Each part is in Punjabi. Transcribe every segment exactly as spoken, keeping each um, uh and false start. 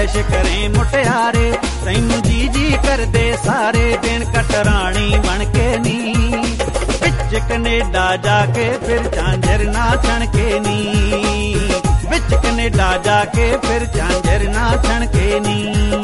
ਐਸ਼ ਕਰੇ ਮੁਟਿਆਰੇ, ਤੈਨੂੰ ਜੀ ਜੀ ਕਰਦੇ ਸਾਰੇ, ਦਿਨ ਕਟਰਾਣੀ ਬਣ ਕੇ ਨੀ, ਵਿੱਚ ਕਨੇਡਾ ਜਾ ਕੇ ਫਿਰ ਝਾਂਜਰ ਨਾ ਛਣਕੇ ਨੀ, ਵਿੱਚ ਕਨੇਡਾ ਜਾ ਕੇ ਫਿਰ ਝਾਂਜਰ ਨਾ ਛਣਕੇ ਨੀ।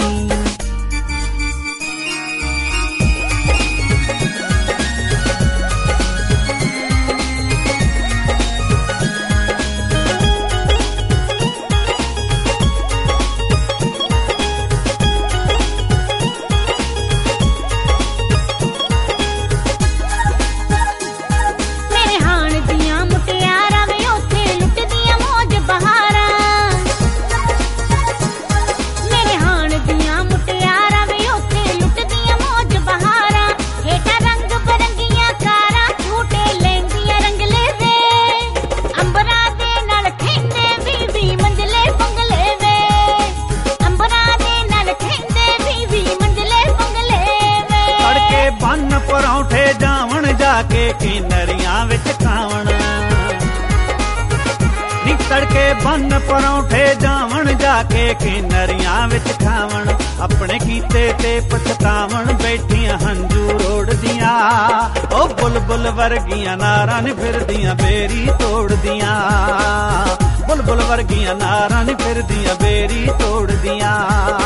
ਪਰੌਂਠੇ ਜਾਵਣ ਜਾ ਕੇ ਕਿਨਰੀਆਂ ਵਿੱਚ ਖਾਵਣ ਨੀ, ਤੜਕੇ ਬੰਨ ਪਰੌਂਠੇ ਜਾਵਣ ਜਾ ਕੇ ਕਿਨਰੀਆਂ ਵਿੱਚ ਖਾਵਣ, ਆਪਣੇ ਕੀਤੇ ਤੇ ਪਛਤਾਵਣ, ਬੈਠੀਆਂ ਹੰਝੂ ਰੋੜਦੀਆਂ, ਉਹ ਬੁਲਬੁਲ ਵਰਗੀਆਂ ਨਾਰਾਂ ਨੀ ਫਿਰਦੀਆਂ ਬੇਰੀ ਤੋੜਦੀਆਂ, ਬੁਲਬੁਲ ਵਰਗੀਆਂ ਨਾਰਾਂ ਨੀ ਫਿਰਦੀਆਂ ਬੇਰੀ ਤੋੜਦੀਆਂ।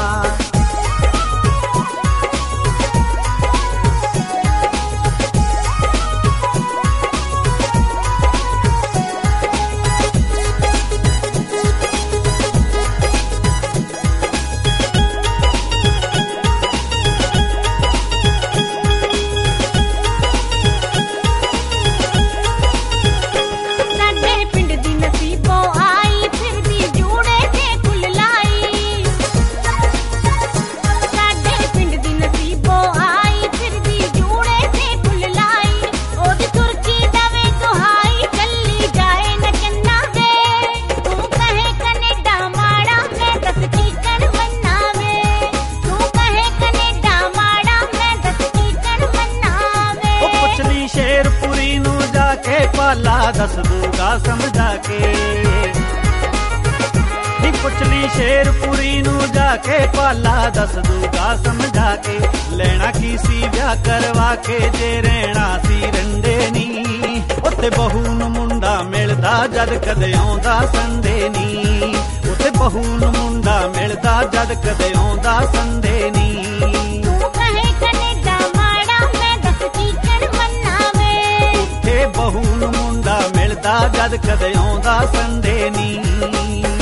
ਸ਼ੇਰਪੁਰੀ ਨੂੰ ਜਾ ਕੇ ਪਾਲਾ ਦੱਸ ਦੂਗਾ ਸਮਝਾ ਕੇ ਨੀ, ਪੁੱਛ ਲਈ ਸ਼ੇਰਪੁਰੀ ਨੂੰ ਜਾ ਕੇ ਪਾਲਾ ਦੱਸ ਦੂਗਾ ਸਮਝਾ ਕੇ, ਲੈਣਾ ਕੀ ਸੀ ਵਿਆਹ ਕਰਵਾ ਕੇ ਜੇ ਰਹਿਣਾ ਸੀ ਰੰਡੇ ਨੀ, ਉੱਥੇ ਬਹੂ ਨੂੰ ਮੁੰਡਾ ਮਿਲਦਾ ਜਦ ਕਦੇ ਆਉਂਦਾ ਸੰਦੇ ਨੀ, ਉੱਥੇ ਬਹੂ ਨੂੰ ਮੁੰਡਾ ਮਿਲਦਾ ਜਦ ਕਦੇ ਆਉਂਦਾ ਸੰਦੇ ਨੀ। ਬਹੂ ਨੂੰ ਮੁੰਡਾ ਮਿਲਦਾ ਜਦ ਕਦੇ ਆਉਂਦਾ ਸੰਦੇ ਨੀ।